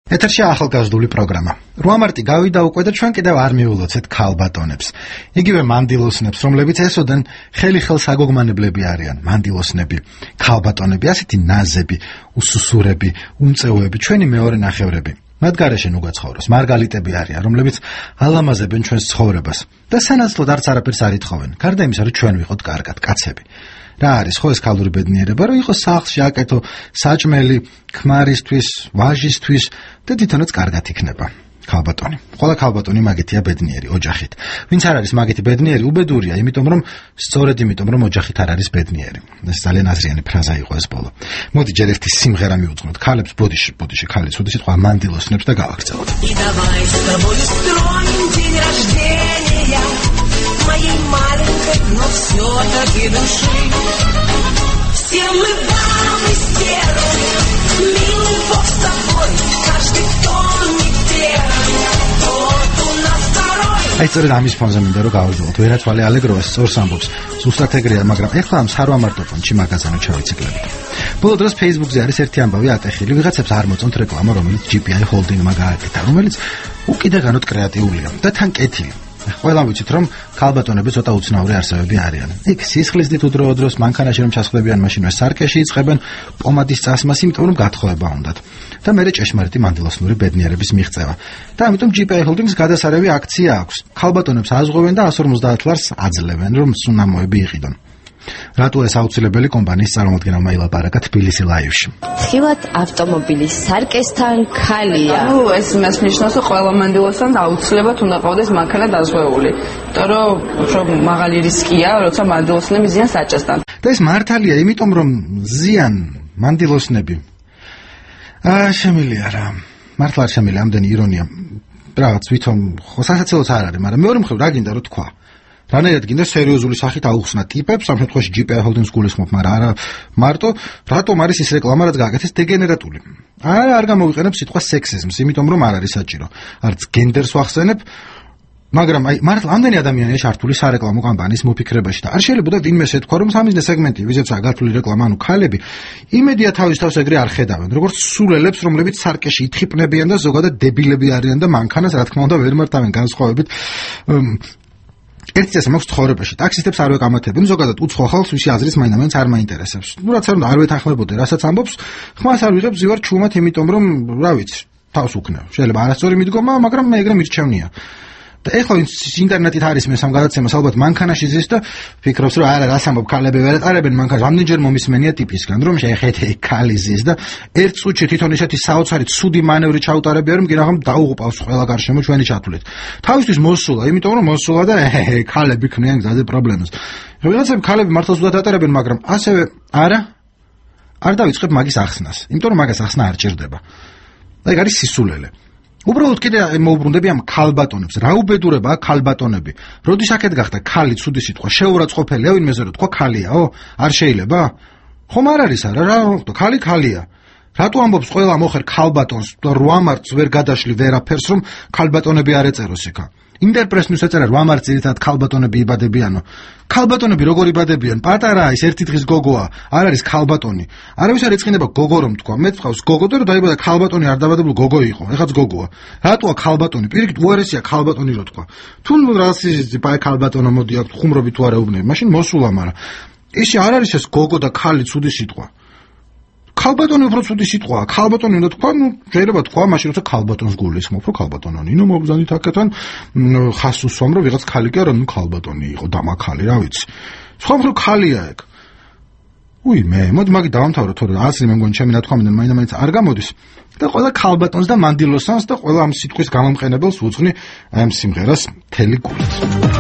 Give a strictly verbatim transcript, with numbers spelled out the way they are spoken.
ეთერში ახალგაზრდული პროგრამა. რვა მარტი გავიდა უკვე და ჩვენ კიდევ არ მივულოცეთ ქალბატონებს. იგივე მანდილოსნებს, რომლებიც ესოდენ ხელი ხელს აგოგმანებლები არიან, მანდილოსნები, ქალბატონები, ასეთი ნაზები, უსუსურები, უმწეოები, ჩვენი მეორე ნახევრები. მათ გარეშე ნუ გაცხოვროს, მარგალიტები არიან, რომლებიც ალამაზებენ ჩვენს ცხოვრებას და სანაცვლოდ არც არაფერს არ ითხოვენ. გარდა იმისა, რომ ჩვენ ვიყოთ კარგად კაცები. რა არის ხო ეს ქალური ბედნიერება, რომ იყოს სახლში აკეთო საჭმელი ქმარისთვის, ვაჟისთვის და თვითონაც კარგად იქნება. ქალბატონი. ყველა ქალბატონი მაგეთია ბედნიერი ოჯახით. ვინც არ არის მაგეთი ბედნიერი, უბედურია, იმიტომ რომ სწორედ იმიტომ რომ ოჯახით არ არის ბედნიერი. ეს ძალიან აზრიანი ფრაზა იყო ეს ბოლო. მოდი ჯერ ერთი სიმღერა მივუძღვნოთ. ქალებს ბოდიში, ბოდიში, ქალი, ცუდი სიტყვა მანდილოსნებს და გავაგრძელოთ. Моей маленькой, но все-таки души. Все мы вам из первых, милый Бог с тобой, каждый, кто не первый, тот у нас второй. აი სწორედ ამის ფონზე მინდა რომ გავუძულოთ. ვერათვალე ალეგროვას სწორს ამბობს. ზუსტად ეგრეა, მაგრამ ეხლა ამ სარვამარტო ფონში მაგაზანო ჩავიციკლებით. ბოლო დროს Facebook-ზე არის ერთი ამბავი ატეხილი, ვიღაცებს არ მოწონთ რეკლამა, რომელიც ჯი პი აი Holding-მა გააკეთა, რომელიც უკიდაგანოდ კრეატიულია და თან კეთილი. ყველამ ვიცით რომ ქალბატონები ცოტა უცნაური არსებები არიან. იქ სისხლისდით უდროო დროს მანქანაში რომ ჩასხდებიან, მაშინვე სარკეში იწყებენ პომადის წასმას, იმიტომ რომ გათხოვება უნდათ. და მერე ჭეშმარიტი მანდილოსნური ბედნიერების მიღწევა. და ამიტომ ჯი პი აი Holdings გადასარევი აქცია აქვს. ქალბატონებს აზღვევენ და εκατს ორმოცდაათ ლარს აძლევენ, რომ სუნამოები იყიდონ. რატო ეს აუცილებელი კომპანიის წარმომადგენელმა ილაპარაკა თბილისი ლაივში. ხილად ავტომობილის სარკესთან ქალია. ნუ ეს იმას ნიშნავს, რომ ყველა მანდილოსთან აუცილებლად უნდა ყავდეს მანქანა დაზღვეული. იმიტომ რომ მაღალი რისკია, როცა მანდილოსნები ზიანს აჭასთან. და ეს მართალია, იმიტომ რომ ზიან მანდილოსნები. აა შემილია რა. მართლა არ შემილია ამდენი ირონია. რაღაც ვითომ ხო სასაცილოც არ არის, მაგრამ მეორე მხრივ რა გინდა რომ თქვა. რანაირად გინდა სერიოზული სახით აუხსნა ტიპებს, ამ შემთხვევაში ჯი პი აი Holdings გულისხმობ, მაგრამ არა მარტო რატომ არის ის რეკლამა, რაც გააკეთეს დეგენერატული. არა, არ გამოვიყენებ სიტყვა სექსიზმს, იმიტომ რომ არ არის საჭირო. არც გენდერს ვახსენებ, მაგრამ აი მართლა ამდენი ადამიანია ჩართული სარეკლამო კამპანიის მოფიქრებაში და არ შეიძლება ვინმე ეთქვა, რომ სამიზნე სეგმენტი, ვიზებსა გათვლილი რეკლამა, ანუ ქალები, იმედია თავის თავს ეგრე არ ხედავენ, როგორც სულელებს, რომლებიც სარკეში ითხიპნებიან და ზოგადად დებილები არიან და მანქანას რა თქმა უნდა ვერ მართავენ განსხვავებით ერთი წესა მაქვს ცხოვრებაში. ტაქსისტებს არ ვეკამათებენ, ზოგადად უცხო ხალხს ვისი აზრის მაინც არ მაინტერესებს. ნუ რაც არ უნდა არ ვეთანხმებოდე, რასაც ამბობს, ხმას არ ვიღებ ზივარ ჩუმად, იმიტომ რომ რა ვიცი, თავს უკნევ. შეიძლება არასწორი მიდგომა, მაგრამ მე ეგრე მირჩევნია. და ეხლა ინტერნეტით არის მე სამ გადაცემას ალბათ მანქანაში ზის და ფიქრობს რომ არა რას ამბობ ქალები ვერ ატარებენ მანქანას. ამდენჯერ მომისმენია ტიპისგან რომ შეეხეთე ქალი ზის და ერთ წუთში თვითონ ისეთი საოცარი ცუდი მანევრი ჩაუტარებია რომ კინაღამ დაუღუპავს ყველა გარშემო ჩვენი ჩათვლით. თავისთვის მოსულა, იმიტომ რომ მოსულა და ქალები ქმნიან გზაზე პრობლემას. ვიღაცები ქალები მართლაც უდათ ატარებენ, მაგრამ ასევე არა არ დავიწყებ მაგის ახსნას, იმიტომ რომ მაგას ახსნა არ ჭირდება. და ეგ არის სისულელე. უბრალოდ კიდე მოუბრუნდები ამ ქალბატონებს. რა უბედურებაა ქალბატონები. როდის აქეთ გახდა ქალი ცუდი სიტყვა, შეურაცხყოფელია ვინმეზე რომ თქვა ქალიაო? არ შეიძლება? ხომ არ არის არა, რა ხო, ქალი ქალია. რატო ამბობს ყველა მოხერ ქალბატონს და რვა მარტს ვერ გადაშლი ვერაფერს, რომ ქალბატონები არ ეწეროს იქა? ინტერპრესს ეწერა რვა მარტს ძირითადად ქალბატონები იბადებიანო. ქალბატონები როგორ იბადებიან? პატარაა ის ერთი დღის გოგოა, არ არის ქალბატონი. არავის არ ეწყინება გოგო რომ თქვა. მე თქვავს გოგო და დაიბადა ქალბატონი არ დაბადებულ გოგო იყო. ეხაც გოგოა. რატოა ქალბატონი? პირიქით უარესია ქალბატონი რო თქვა. თუ რასიზმი პაი ქალბატონო მოდი აქ ხუმრობით თუ არა უბნები, მაშინ მოსულა, მაგრამ ისე არ არის ეს გოგო და ქალი ცუდი სიტყვა. ქალბატონი უფრო ცუდი სიტყვაა. ქალბატონი უნდა თქვა, ნუ შეიძლება თქვა, მაშინ როცა ქალბატონს გულისხმობ, რომ ქალბატონო ნინო მოგზავნით აქეთან ხას უსვამ, რომ ვიღაც ქალი კი არა, ნუ ქალბატონი იყო, დამაქალი, რა ვიცი. სხვა მხრივ ქალია ეგ. უი მე, მოდი მაგი დავამთავრო, თორე აზრი მე მგონი ჩემი ნათქვამიდან მაინც არ გამოდის. და ყველა ქალბატონს და მანდილოსანს და ყველა ამ სიტყვის გამომყენებელს უძღვნი აი ამ სიმღერას მთელი გულით.